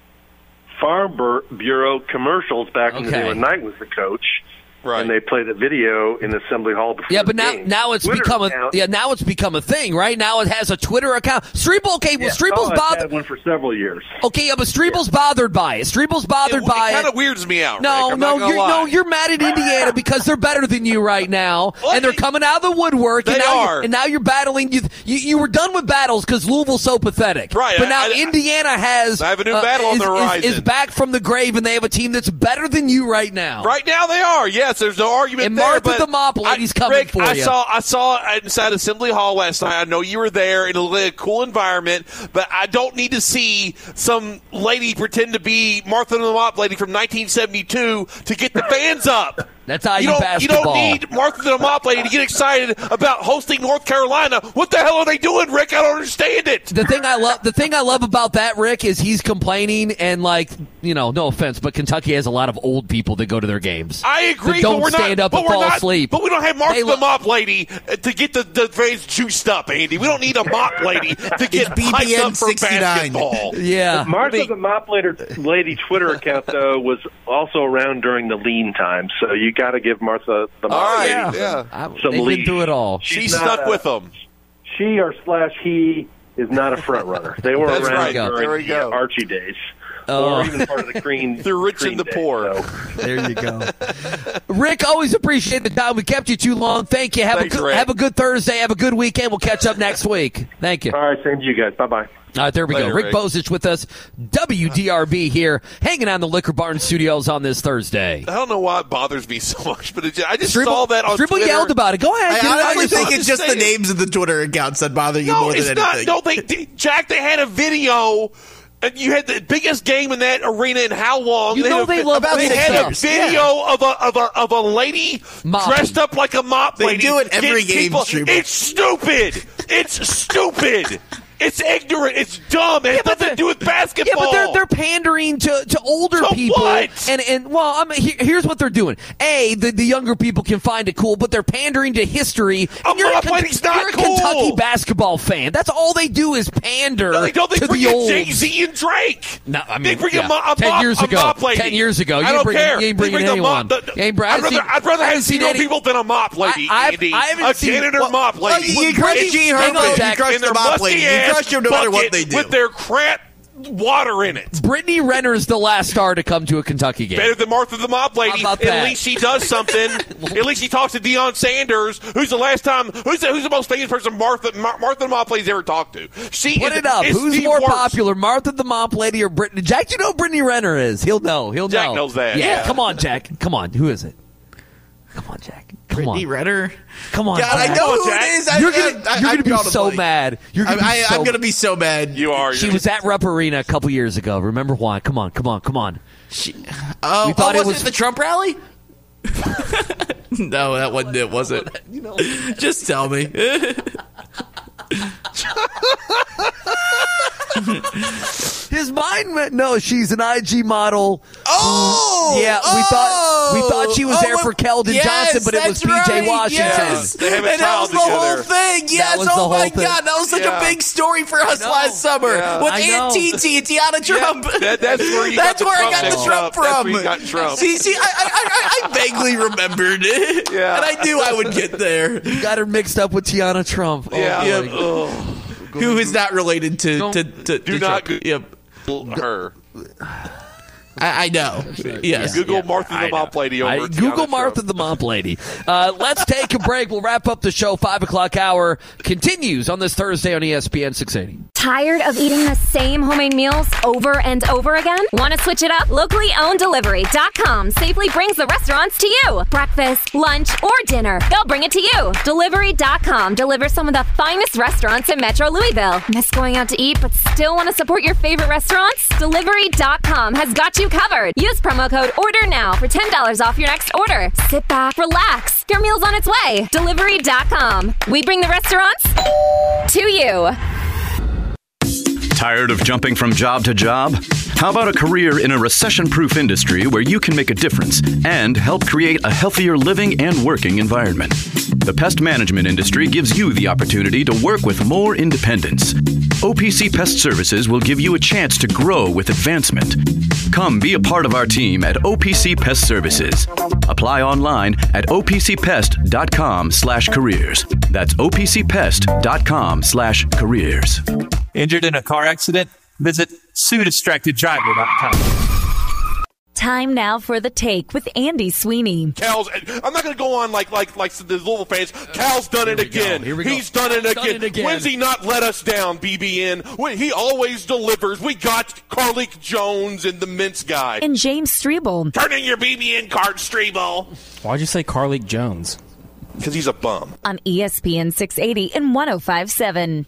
Farm Bur- Bureau commercials back in the day Okay. when Knight was the coach. Right. And they played a video in Assembly Hall before Yeah, but the now game. now it's Twitter become a account- yeah now it's become a thing, right? Now it has a Twitter account. Streeble, okay, well, Yeah. Streeble's oh, I've bothered. had one for several years. Okay, yeah, but Streeble's bothered by it. Streeble's bothered It, by it kind it. of weirds me out. No, Rick. I'm no, not gonna you're lie. no, you're mad at Indiana because they're better than you right now, Well, and they're they- coming out of the woodwork. They and now are. You're, and now you're battling. You, you you were done with battles because Louisville's so pathetic. Right, But I- now I- Indiana has I have a new battle on is, the is- horizon. Is, back from the grave, and they have a team that's better than you right now. Right now they are. Yes, there's no argument And there. Martha but the Mop Lady's I, coming Rick, for I you. saw I saw inside Assembly Hall last night. I know you were there in a, a cool environment, but I don't need to see some lady pretend to be Martha the Mop Lady from nineteen seventy-two to get the fans up. That's how you, You don't, you basketball. don't need Martha the Mop Lady to get excited about hosting North Carolina. What the hell are they doing, Rick? I don't understand it. The thing I love, the thing I love about that, Rick, is he's complaining and like, you know, no offense, but Kentucky has a lot of old people that go to their games. I agree, that don't but we're stand not, up but and we're fall not, asleep. But we don't have Martha They the lo- Mop Lady uh, to get the, the fans juiced up, Andy. We don't need a mop lady to get B B hyped N up for sixty-nine. basketball. Yeah. Martha I mean- the Mop Later lady Twitter account, though, was also around during the lean time. So you got to give Martha the Mop All right, Lady yeah. I, some they've leash. been through it all. She She's stuck not a- with them. She or slash he is not a front runner. They were That's around right. during There we the go. Archie days. Oh. Or even part of the Green. The rich Green and the days, poor. so. There you go. Rick, always appreciate the time. We kept you too long. Thank you. Have Thanks, a good, Rick. have a good Thursday. Have a good weekend. We'll catch up next week. Thank you. All right, same to you guys. Bye bye. All right, there we Later, go. Rick, Rick. Bozich with us, W D R B here, hanging on the Liquor Barn Studios on this Thursday. I don't know why it bothers me so much, but it, I just Stribble, saw that on Stribble Twitter. yelled about it. Go ahead. I get it out honestly of your think mouth. it's just the saying. names of the Twitter accounts that bother you No, more it's than not. anything. No, they, they Jack. They had a video. And you had the biggest game in that arena in how long? You know had a, they love They big had a games. video Yeah. of a of a of a lady Mopping. dressed up like a mop They lady. do it every getting game, people- Streamer. It's stupid. It's stupid. It's ignorant. It's dumb. It has but nothing to do with basketball. Yeah, but they're they're pandering to, to older To people. what? And and well, I mean, here, here's what they're doing. A, the, the younger people can find it cool, but they're pandering to history. A And you're mop Ken- lady's not you're a cool. Kentucky basketball fan. That's all they do is pander No, they don't. They to bring the in old. Jay-Z and Drake. No, I mean, they bring yeah. a, mo- a ten mop, years a ago. mop lady. Ten years ago, you I ain't don't bringing- care. you ain't They bringing bring the anyone. Mop, the, You ain't br- I I'd haven't rather, seen- I'd rather I haven't have seen zero any- people than a mop lady. I- I've- Andy. I haven't a seen- janitor well, mop well, lady. you With crushed Brittany- G. in Herman, their- you Jack, crushed in their the mop lady. You musty-ass crushed them no matter what bucket they do. With their crap water in it. Brittany Renner is the last star to come to a Kentucky game. Better than Martha the Mop Lady. How about At that? least she does something. At least she talks to Deion Sanders, who's the last time, who's the, who's the most famous person Martha Mar- Martha the Mop Lady's ever talked to. She Put is, it up. is Who's the more worst. popular, Martha the Mop Lady or Brittany? Jack, you know who Brittany Renner is. He'll know. He'll Jack know. knows that, Yeah, yeah. come on, Jack. Come on. Who is it? Come on, Jack. Come Brittany on. Renner. Come on, God, I Jack. know Come on, who Jack. it is. I, You're gonna, I, I, you're I'm gonna be drawing a so blank. mad. You're gonna I, be I, so I'm going to be so mad. You are. She You're- was at Rupp Arena a couple years ago. Remember why? Come on, come on, come on. She, oh, We thought oh, it was was- it the Trump rally? No, that wasn't it, was it? You know, Just tell me. his mind went. No, she's an I G model. Oh, Yeah, we thought we thought she was oh, there for Keldon yes, Johnson, but it was that's P J right, Washington. Yes. They have a and that child was the whole together. thing. Yes. was the Oh whole my thing. God, that was such Yeah. a big story for us know. last summer Yeah. with I Aunt know. Titi and Tiana Trump. That- that's where you got That's the where I Trump got the mixed Trump up. from. That's where you got Trump. See, see, I, I, I, I vaguely remembered it, Yeah. and I knew I would get there. You got her mixed up with Tiana Trump. Oh, Yeah. Yeah. my Ugh. Who is not related to Don't- to, to, do to not Trump. go- Yep. her. I, I know. Yes. Google Martha the I Mop know. Lady over I- at Google Tiana Martha Trump. the Mop Lady. Uh, let's take a break. We'll wrap up the show. Five o'clock hour continues on this Thursday on E S P N six eighty. Tired of eating the same homemade meals over and over again? Want to switch it up? Locally owned delivery dot com safely brings the restaurants to you. Breakfast, lunch, or dinner, they'll bring it to you. Delivery dot com delivers some of the finest restaurants in Metro Louisville. Miss going out to eat but still want to support your favorite restaurants? Delivery dot com has got you covered. Use promo code ORDER NOW for ten dollars off your next order. Sit back, relax. Your meal's on its way. Delivery dot com. We bring the restaurants to you. Tired of jumping from job to job? How about a career in a recession-proof industry where you can make a difference and help create a healthier living and working environment? The pest management industry gives you the opportunity to work with more independence. O P C Pest Services will give you a chance to grow with advancement. Come be a part of our team at O P C Pest Services. Apply online at O P C pest dot com slash careers. That's O P C pest dot com slash careers. Injured in a car accident? Visit sue distracted driver dot com. Time now for The Take with Andy Sweeney. Cal's, I'm not going to go on like like like the Louisville fans. Cal's done it again. Here we go. He's done it Done again. it again. When's he not let us down, B B N? When- He always delivers. We got Carleek Jones and the Mince guy. And James Strebel. Turn in your B B N card, Strebel. Why'd you say Carleek Jones? Because he's a bum. On E S P N six eighty and one oh five point seven.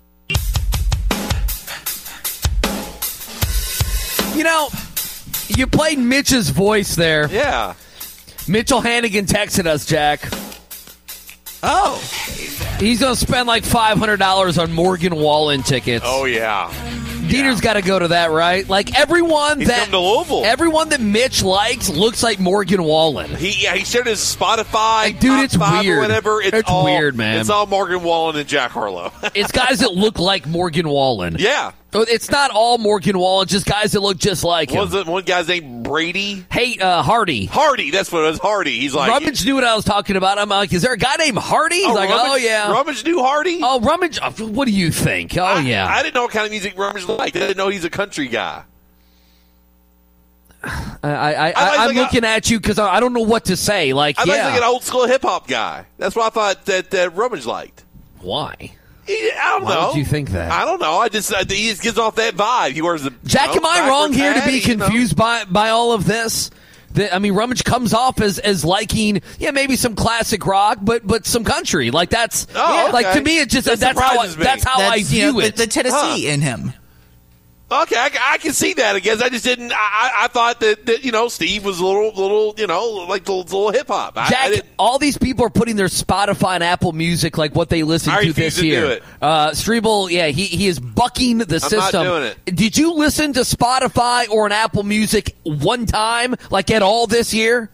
You know, you played Mitch's voice there. Yeah. Mitchell Hannigan texted us, Jack. Oh. He's going to spend like five hundred dollars on Morgan Wallen tickets. Oh, yeah. Dieter's got to go to that, right? Like everyone He's that come to Louisville. everyone that Mitch likes looks like Morgan Wallen. He yeah he shared his Spotify Like, dude, top it's five weird. or whatever. It's, It's all, weird, man. It's all Morgan Wallen and Jack Harlow. It's guys that look like Morgan Wallen. Yeah. So it's not all Morgan Wallen, just guys that look just like him. Was it one guy's name Brady? Hey, uh, Hardy. Hardy, that's what it was. Hardy. He's like Rummage knew what I was talking about. I'm like, is there a guy named Hardy? He's Oh, like, Rummage, oh, yeah. Rummage knew Hardy? Oh, Rummage. uh, What do you think? Oh, I, yeah. I didn't know what kind of music Rummage liked. I didn't know he's a country guy. I, I, I, I thought I'm he was like looking at you because I, I don't know what to say. Like, I thought he yeah. was like an old school hip hop guy. That's what I thought that, that Rummage liked. Why? I don't Why know. would you think that? I don't know. I just uh, he just gives off that vibe. He wears the Jack, you know, am I wrong here to be backwards hat, confused you know? by by all of this? The, I mean, Rummage comes off as, as liking, yeah, maybe some classic rock, but but some country. Like that's, Oh, okay. like to me, it just That that's how I, surprises me. that's how I That's, you view know, it. The, the Tennessee Huh. in him. Okay, I, I can see that. I guess I just didn't. I, I I thought that, that you know Steve was a little little you know like the little hip hop. I, I Jack, didn't- all these people are putting their Spotify and Apple Music like what they listen I to refuse this to year. do it. Uh, Strebel, yeah, he he is bucking the I'm not system. doing it. Did you listen to Spotify or an Apple Music one time, like at all this year?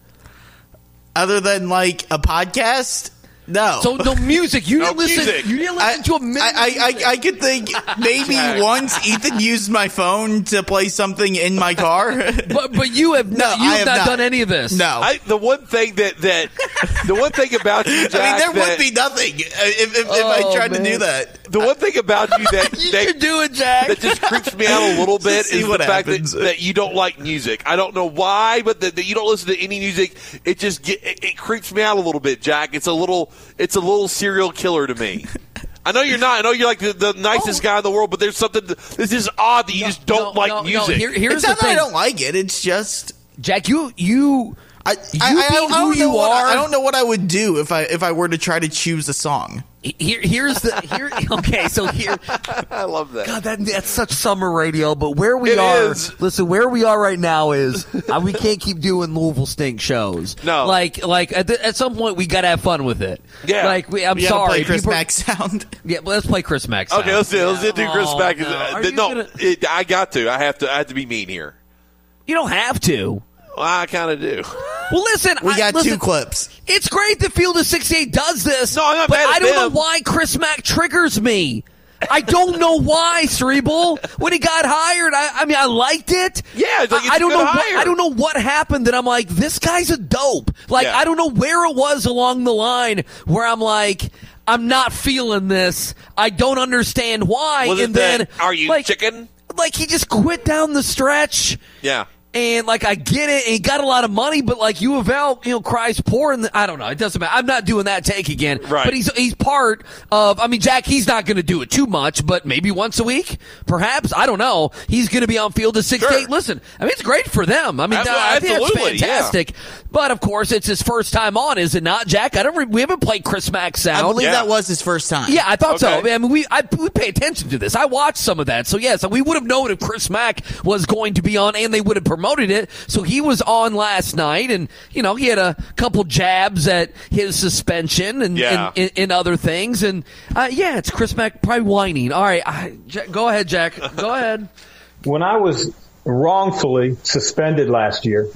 Other than like a podcast? No. So no music. You No didn't listen. music. You didn't listen I, to a minute. I, of I, music. I, I could think maybe once Ethan used my phone to play something in my car. But but you have No, not, you I have have not, not. done any of this. No. I, the one thing that that the one thing about you, Jack, I mean, there that, would be nothing if, if, if I Oh, tried to man. do that. the one thing about you that You that, should do it, Jack. that just creeps me out a little bit see is the what fact that, happens. that you don't like music. I don't know why, but that, that you don't listen to any music. It just get, it, it creeps me out a little bit, Jack. It's a little it's a little serial killer to me. I know you're not. I know you're like the, the nicest guy in the world, but there's something. This is odd that you just don't no, like no, no. music. Here- here's It's the not that I thing, don't like it. It's just Jack. You you I, You I, I, being don't, I who don't know you what, are- I don't know what I would do if I if I were to try to choose a song. here here's the here. Okay, so here. I love that. God, that, that's such summer radio. But where we It are, is. listen, where we are right now is uh, we can't keep doing Louisville Stink shows. No. like like at, the, at some point we gotta have fun with it. Yeah. like we, I'm You gotta sorry, play Chris people- Mack sound. Yeah, well, let's play Chris Mack. Okay, let's do let's do Chris Oh, Mack. no. Are No, you no gonna- it, I got to. I have to. I have to be mean here. You don't have to. Well, I kind of do. Well, listen, We I- got listen, two clips. It's great that Field of sixty-eight does this. No, I'm not but mad at I don't them. know why Chris Mack triggers me. I don't know why, Cerebral. When he got hired, I, I mean, I liked it. Yeah, it's like I, it's I don't a good know. What, hire. I don't know what happened that I'm like, this guy's a dope. Like, Yeah. I don't know where it was along the line where I'm like, I'm not feeling this. I don't understand why. Was and it then, that, are you like, chicken? Like he just quit down the stretch. Yeah. And, like, I get it. And he got a lot of money, but, like, U of L, you know, cries poor. And I don't know. It doesn't matter. I'm not doing that take again. Right. But he's he's part of, I mean, Jack, he's not going to do it too much, but maybe once a week, perhaps. I don't know. He's going to be on Field of sixty-eight. Sure. Listen, I mean, it's great for them. I mean, Ab- I think it's absolutely, yeah. fantastic. But, of course, it's his first time on, is it not, Jack? I don't. Re- we haven't played Chris Mack sound. I believe Yeah. that was his first time. Yeah, I thought Okay. so. I mean, we I, we pay attention to this. I watched some of that. So, yeah, so we would have known if Chris Mack was going to be on and they would have promoted it. So he was on last night and, you know, he had a couple jabs at his suspension and, Yeah. and, and, and other things. And, uh, yeah, it's Chris Mack probably whining. All right, I, Jack, go ahead, Jack. Go ahead. When I was wrongfully suspended last year,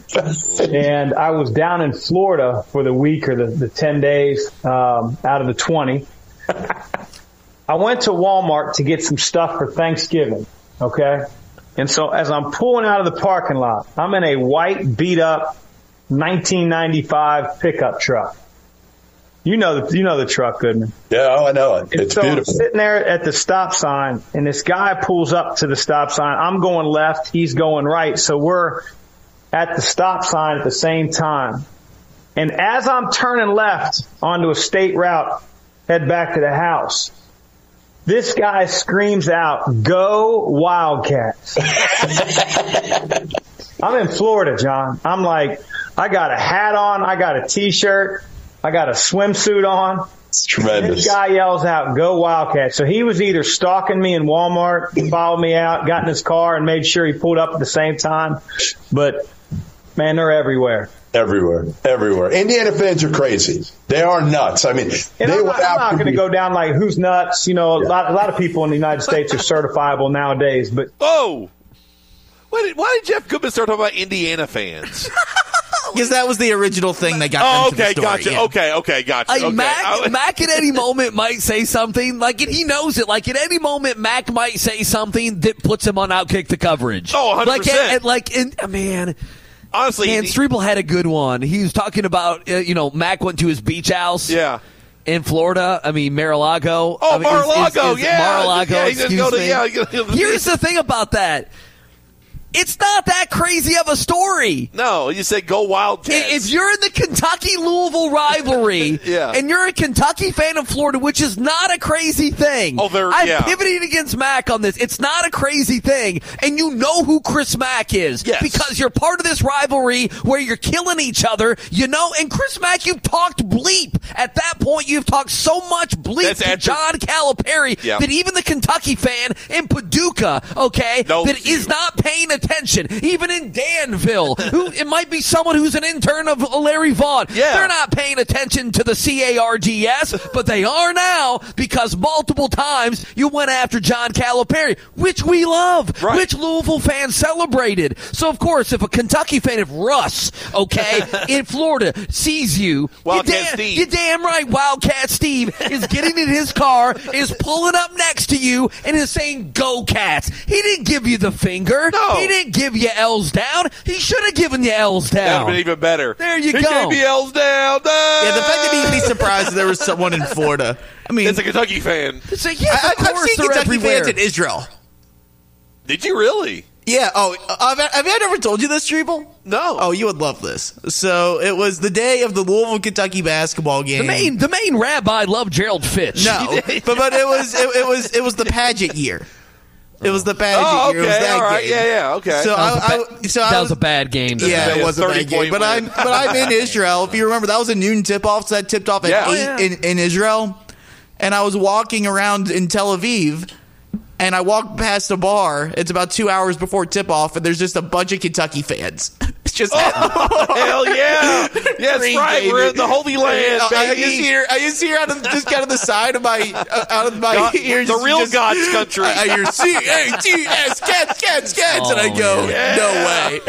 and I was down in Florida for the week or the, the ten days um, out of the twenty, I went to Walmart to get some stuff for Thanksgiving, okay? And so as I'm pulling out of the parking lot, I'm in a white, beat-up nineteen ninety-five pickup truck. You know the, you know the truck, Goodman. Yeah, oh, I know it. And It's so beautiful. I'm sitting there at the stop sign, and this guy pulls up to the stop sign. I'm going left, he's going right. So we're at the stop sign at the same time. And as I'm turning left onto a state route, head back to the house, this guy screams out, "Go Wildcats." I'm in Florida, John. I'm like, I got a hat on, I got a T-shirt, I got a swimsuit on. It's tremendous. This guy yells out, "Go Wildcats." So he was either stalking me in Walmart, he followed me out, got in his car, and made sure he pulled up at the same time. But, man, they're everywhere. Everywhere, everywhere. Indiana fans are crazy. They are nuts. I mean, And they I'm went not, I'm out not to going to be- go down like who's nuts. You know, a lot, a lot of people in the United States are certifiable nowadays. But Oh, why did, why did Jeff Goodman start talking about Indiana fans? Because that was the original thing that got Oh, them to okay, the story. gotcha. yeah. Okay, okay, gotcha. Like okay. Mac, I- Mac at any moment might say something. Like, and he knows it. Like, at any moment, Mac might say something that puts him on Outkick the coverage. Oh, one hundred like, percent. and, and, like, and, uh, man, Honestly, man, he- Strebel had a good one. He was talking about, uh, you know, Mac went to his beach house. yeah. In Florida, I mean Mar-a-Lago. Oh, I mean, is- Mar-a-Lago, is- is yeah. Mar-a-Lago. Yeah, he just excuse go to- me. yeah, he go to the Here's beach. the thing about that. It's not that crazy of a story. No, you said go Wildcats. If you're in the Kentucky-Louisville Louisville rivalry, Yeah. and you're a Kentucky fan of Florida, which is not a crazy thing. Oh, they're- I'm yeah. pivoting against Mac on this. It's not a crazy thing, and you know who Chris Mack is Yes. because you're part of this rivalry where you're killing each other, you know, and Chris Mack, you've talked bleep. At that point, you've talked so much bleep That's to after- John Calipari Yep. that even the Kentucky fan in Paducah, okay, Knows that you. is not paying attention, even in Danville, who it might be someone who's an intern of Larry Vaughn. Yeah. They're not paying attention to the C A R D S, but they are now because multiple times you went after John Calipari, which we love, Right. which Louisville fans celebrated. So, of course, if a Kentucky fan, if Russ, okay, in Florida sees you, Wildcat you damn, Steve. you damn right, Wildcat Steve is getting in his car, is pulling up next to you, and is saying, "Go Cats." He didn't give you the finger. No. He didn't give you L's down. He should have given you L's That would have down. been even better. There you he go. gave me L's down. Yeah, the fact that he'd be surprised if there was someone in Florida. I mean, It's a Kentucky fan. It's like, yes, I, of I've course seen they're Kentucky everywhere. fans in Israel. Did you really? Yeah. Oh, uh, have, have I never told you this, Treble? No. Oh, you would love this. So it was the day of the Louisville Kentucky basketball game. The main, the main rabbi loved Gerald Fitch. No, but but it was it, it was it was the pageant year. It was the pageant Oh, year. It was okay, that all right, game. yeah, yeah, okay. So That was, I, a, ba- I, so that I was a bad game. Yeah, Yeah, it was a bad thirty game. point But I'm win. but I'm in Israel. If you remember, that was a noon tip off. So that tipped off at Yeah. eight Oh, yeah. in, in Israel. And I was walking around in Tel Aviv. And I walked past a bar. It's about two hours before tip off, and there's just a bunch of Kentucky fans. It's just Hell yeah! Yes, Green right. Bay, We're in the Holy Land, I, I baby. just hear, I just hear out of just kind of the side of my, uh, out of my God, ears, the real just, God's country. I, I hear C A T S, cats, cats, cats, and I Oh, go, yeah. no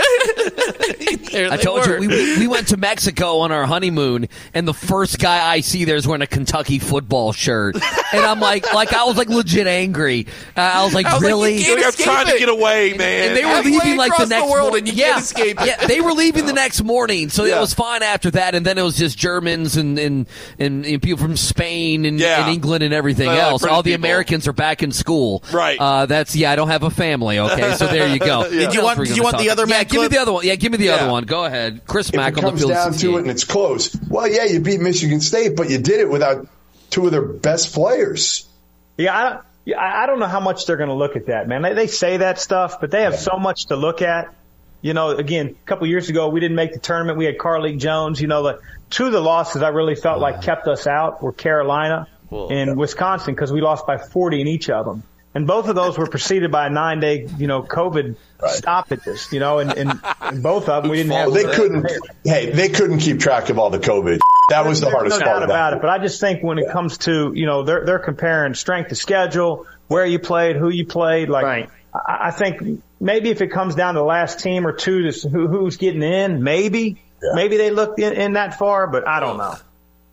way. There I they told were. you, we, we went to Mexico on our honeymoon, and the first guy I see there is wearing a Kentucky football shirt. And I'm like, like I was like legit angry. Uh, I was like, I was like, really? you can't I'm escape trying to it. get away, man. And they were Halfway leaving like the across the next world morning. and you yeah, can't escape it. yeah, they were leaving the next morning, so Yeah. it was fine after that. And then it was just Germans and and, and, and people from Spain and, Yeah. and England and everything Uh, else. British All the people. Americans are back in school. Right. Uh, that's yeah. I don't have a family. Okay, so there you go. Yeah. Did you want- What else were we did you gonna want the talk- other Yeah, Mac give me clip? the other one. Yeah, give me the Yeah. other one. Go ahead, Chris If Mack it on the comes field. down to it and it's close, well, yeah, you beat Michigan State, but you did it without two of their best players. Yeah, I, don't- yeah, I I don't know how much they're going to look at that, man. They, they say that stuff, but they have so much to look at. You know, again, a couple years ago, we didn't make the tournament. We had Carlik Jones. You know, the two of the losses I really felt like kept us out were Carolina and Wisconsin because we lost by forty in each of them. And both of those were preceded by a nine-day, you know, COVID stoppages, you know, and, and, and both of them we didn't have. Well, they couldn't. Hey, they couldn't keep track of all the COVID. That was the There's hardest no part doubt about about it. But I just think when it comes to, you know, they're they're comparing strength of schedule, where you played, who you played. Like, Right. I, I think maybe if it comes down to the last team or two, to who, who's getting in, maybe, Yeah. maybe they looked in, in that far, but I don't know.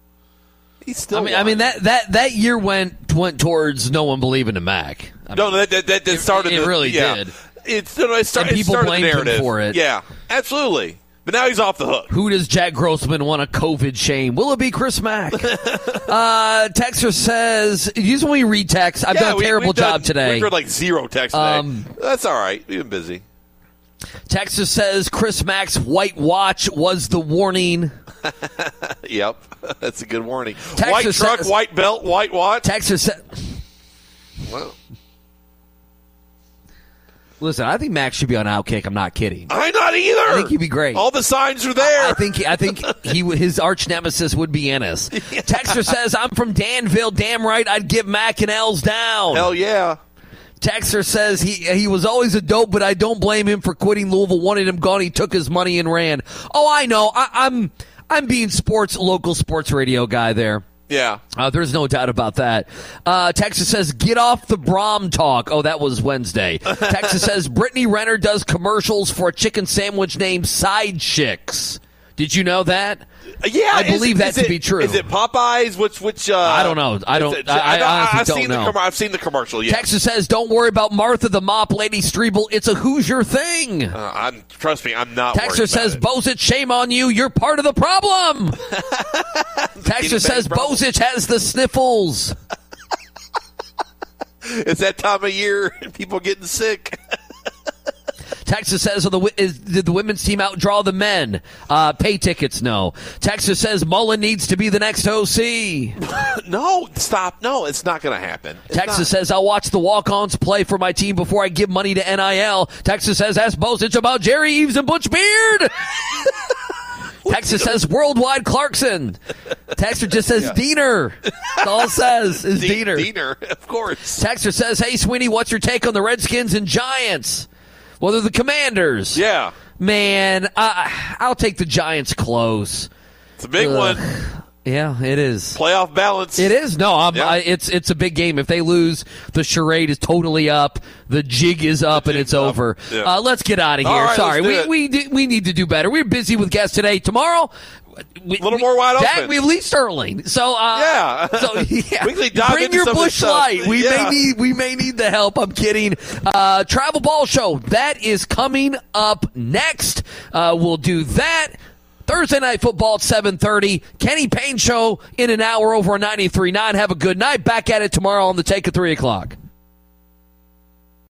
He's still. I mean, I mean that, that, that year went went towards no one believing in Mac. I no, mean, that that, that, that started. it the- really yeah. did. It's it, start, And it people started the blamed him narrative for it. Yeah, absolutely. But now he's off the hook. Who does Jack Grossman want to COVID shame? Will it be Chris Mack? uh, Texter says, usually when we read text, I've Yeah, done a we- terrible we've done- job today. We've read like zero text today. Um, That's all right. We've been busy. Texter says Chris Mack's white watch was the warning. Yep, that's a good warning. Texas white truck, says- white belt, white watch. Texter said, Wow. listen, I think Mac should be on Outkick. I'm not kidding. I'm not either. I think he'd be great. All the signs are there. I think I think he would- his arch nemesis would be Ennis. Texter says, I'm from Danville. Damn right, I'd give Mac an L's down. Hell yeah. Texter says he he was always a dope, but I don't blame him for quitting Louisville. Wanted him gone. He took his money and ran. Oh, I know. I, I'm I'm being sports local sports radio guy there. Yeah. Uh, there's no doubt about that. Uh, Texas says, get off the Brom talk. Oh, that was Wednesday. Texas says, Brittany Renner does commercials for a chicken sandwich named Side Chicks. Did you know that? Yeah, I is- believe that is to it- be true. Is it Popeyes? Which which? Uh, I don't know. I is don't- it- I- I honestly I've don't seen know. The, com- I've seen the commercial. Yeah. Texas says, don't worry about Martha the Mop Lady Strebel. It's a Hoosier thing. Uh, I'm trust me. I'm not. worried Texter about says, it. Bozich, shame on you. You're part of the problem. Texter says, Bozich has the sniffles. It's that time of year and people getting sick. Texas says, are the, is, did the women's team outdraw the men? Uh, pay tickets, no. Texas says Mullen needs to be the next O C. No, stop. No, it's not going to happen. It's Texas not. says, I'll watch the walk-ons play for my team before I give money to N I L. Texas says, ask Bozich about Jerry Eves and Butch Beard. Texas says worldwide Clarkson. Texter just says yeah. Diener. That's all it says is De- Diener. Diener, of course. Texter says, hey, Sweeney, what's your take on the Redskins and Giants? Well, they're the Commanders. Yeah. Man, uh, I'll take the Giants close. It's a big Ugh. one. Yeah, it is. Playoff balance. It is. No, I'm, yeah. I, it's it's a big game. If they lose, the charade is totally up. The jig is up, and it's up. over. Yeah. Uh, let's get out of here. Right, Sorry, we we, do, we need to do better. We're busy with guests today. Tomorrow, we, a little more wide Dad, open. we have Lee Sterling. So uh, yeah, so yeah. we can dive bring into your some Bush Light. We yeah. may need we may need the help. I'm kidding. Uh, Travel Ball Show that is coming up next. Uh, we'll do that. Thursday Night Football at seven thirty. Kenny Payne Show in an hour over on ninety-three point nine. Have a good night. Back at it tomorrow on the Take at three o'clock.